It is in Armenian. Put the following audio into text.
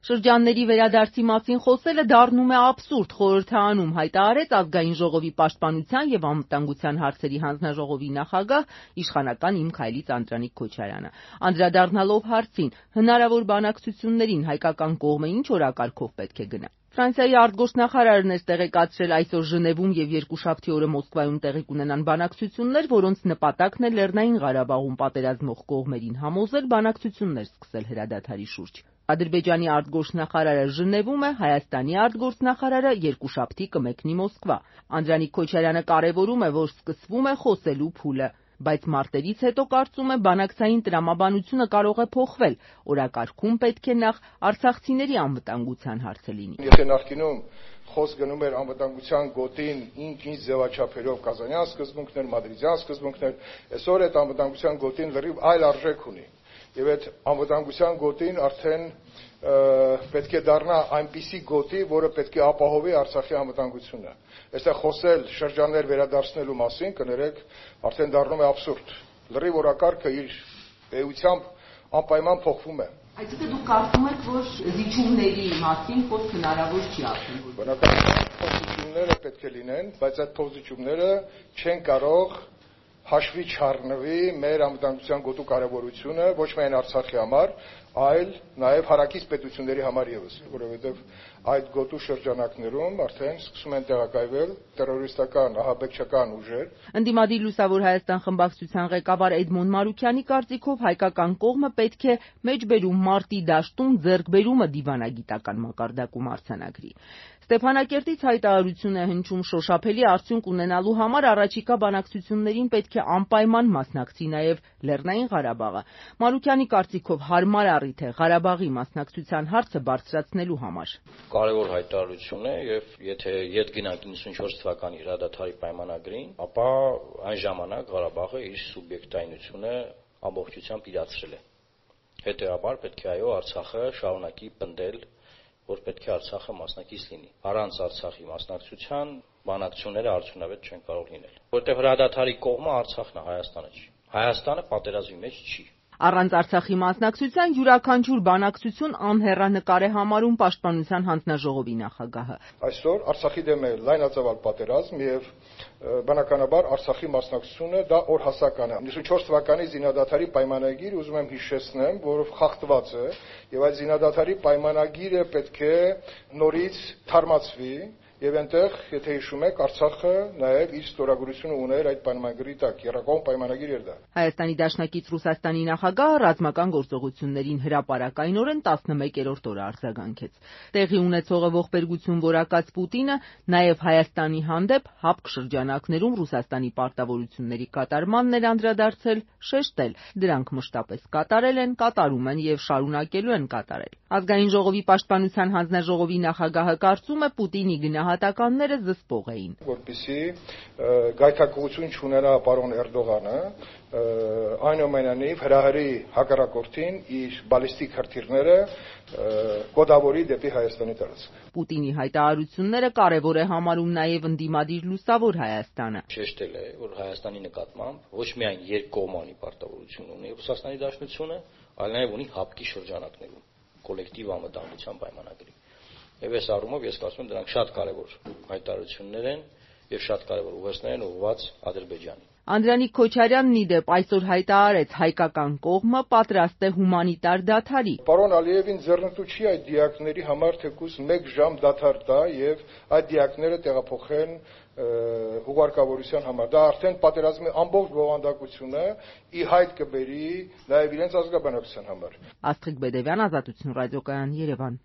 Շրջանների վերադարձի մասին խոսելը դառնում է աբսուրդ, խորհրդարանում հայտարարեց Ազգային ժողովի պաշտպանության եւ անվտանգության հարցերի հանձնաժողովի նախագահ իշխանական Իմ Քայլից Անդրանիկ Քոչարյանը։ Անդրադառնալով հարցին, հնարավոր բանակցություններին հայկական կողմը ինչ օրակարգով պետք է գնա։ Ֆրանսիայի արտգործնախարարն էր տեղեկացրել այսօր Ժնևում եւ երկուշաբթի օրը Մոսկվայում տեղի կունենան բանակցություններ, որոնց նպատակն է Լեռնային Ղարաբաղում պատերազմող կողմերին համոզել բանակցություններ սկսել հրադադարի շուրջ։ Ադրբեջանի արտգործնախարարը Ժնևում է, Հայաստանի արտգործնախարարը երկուշաբթի կմեկնի Մոսկվա։ Անդրանիկ Քոչարյանը կարևորում է, որ սկսվում է խոսելու փուլը, բայց մարտերից հետո կարծում է բանակցային տրամաբանությունը կարող է փոխվել, օրակարգում պետք է նախ արցախցիների անվտանգության հարցը լինի։ Եթե նախկինում խոսք գնում էր անվտանգության գոտին ինչ ձևաչափերով կազանյան սկզբունքներ, մադրիդյան սկզբունքներ, այսօր այդ անվտանգության գոտին լրիվ այլ արժեք ունի։ Եվ այդ անվտանգության գոտին արդեն պետք է դառնա այնպիսի գոտի, որը պետք է ապահովի Արցախի անվտանգությունը։ Այստեղ խոսել շրջաններ վերադարձնելու մասին, կներեք, արդեն դառնում է աբսուրդ։ Լրիվ օրակարգը իր էությամբ անպայման փոխվում է։ Այսինքն դուք կարծում եք, որ զիջումների մասին խոսք հնարավոր չի ասել։ Բնականաբար փոխզիջումները պետք է լինեն, բայց այդ փոխզիջումները չեն կարող հաշվի չառնվի մեր անվտանգության գոտու կարևորությունը ոչ միայն Արցախի համար, այլ նաև հարակից պետությունների համար ևս, որովհետև այդ գոտու շրջանակներում արդեն սկսում են տեղակայվել տերորիստական, ահաբեկչական ուժեր։ Ընդդիմադիր Լուսավոր Հայաստան խմբակցության ղեկավար Էդմոն Մարուկյանի կարծիքով հայկական կողմը պետք է մեջբերում մարտի դաշտում ձեռքբերումը դիվանագիտական մակարդակում արձանագրի։ Ստեփանակերտից հայտարարություն է հնչում շոշափելի արդյունք ունենալու համար առաջիկա բանակցություններին պետք է անպայման մասնակցի նաև Լեռնային Ղարաբաղը։ Մարուկյանի կարծիքով հարմար առիթ է Ղարաբաղի մասնակցության հարցը բարձրացնելու համար։ Կարևոր հայտարարություն է եւ եթե ետ գնանք 94 թվականի հրադադարի պայմանագրին, ապա այն ժամանակ Ղարաբաղը իր սուբյեկտայնությունը ամբողջությամբ իրացրել է։ Հետեւաբար պետք է այո Արցախը շարունակի պնդել, որ պետք է Արցախը մասնակից լինի։ Առանց Արցախի մասնակցության բանակցությունները արդյունավետ չեն կարող լինել, որտեղ հրադադարի կողմը Արցախն է, Հայաստանը չի։ Հայաստանը պատերազմի մեջ չի։ Առանց Արցախի մասնակցության յուրաքանչյուր բանակցություն անհեռանկար է համարում Պաշտպանության հանձնաժողովի նախագահը։ Այսօր Արցախի դեմ է լայնածավալ պատերազմ եւ բնականաբար Արցախի մասնակցությունը դա օրհասական է։ 94 թվականի զինադադարի պայմանագիր ուզում եմ հիշեցնեմ, որով խախտված է եւ այդ զինադադարի պայմանագիրը պետք է նորից թարմացվի եւ այնտեղ, եթե հիշում եք, Արցախը նաեւ իր ստորագրությունը ուներ այդ պայմանագրի տակ, երակողմ պայմանագիր էր դա։ Հայաստանի Դաշնակից Ռուսաստանի նախագահը ռազմական գործողություններին հրապարակայնորեն 11-րդ օրը արձագանքեց։ Տեղի ունեցողը ողբերգություն որակած Պուտինը նաեւ Հայաստանի հանդեպ հապկ շրջանակներում Ռուսաստանի պարտավորությունների կատարմանն էր անդրադարձել, շեշտել, դրանք մշտապես կատարել են, կատարում են եւ շարունակելու են կատարել։ Ազգային ժողովի պաշտպանության հանձնաժողովի նախագահը կարծում է Պուտինի գնահատականները զսպող էին։ Որպեսզի գայթակղություն չունենա պարոն Էրդողանը, այնուամենայնիվ հրահրի հակառակորդին իր բալիստիկ հրթիռները կոդավորի դեպի Հայաստանի տարածք։ Պուտինի հայտարարությունները կարևոր է համարում նաև ընդդիմադիր Լուսավոր Հայաստանը։ Շեշտել է, որ Հայաստանի նկատմամբ ոչ միայն երկկողմանի պարտավորություն ունի Ռուսաստանի Դաշնությունը, այլ նաև ունի հապկի շրջանակներում կոլեկտիվ անվտանգության պայմանագրի։ Եվ այս առումով ես կարծում եմ դրանք շատ կարևոր հայտարարություններ են եւ շատ կարևոր ուղերձներ են ուղղված Ադրբեջանին։ Անդրանիկ Քոչարյանն ի դեպ այսօր հայտարարեց հայկական կողմը պատրաստ է հումանիտար դադարի։ Պարոն Ալիևին ձեռնտու չի այդ դիակների համար թեկուզ 1 ժամ դադար տա եւ այդ դիակները տեղափոխեն հուղարկավորության համար։ Դա արդեն պատերազմի ամբողջ բովանդակությունը ի հայտ կբերի նաեւ իրենց ազգաբնակության համար։ Աստղիկ Բեդևյան, Ազատություն ռադիոկայան, Երևան։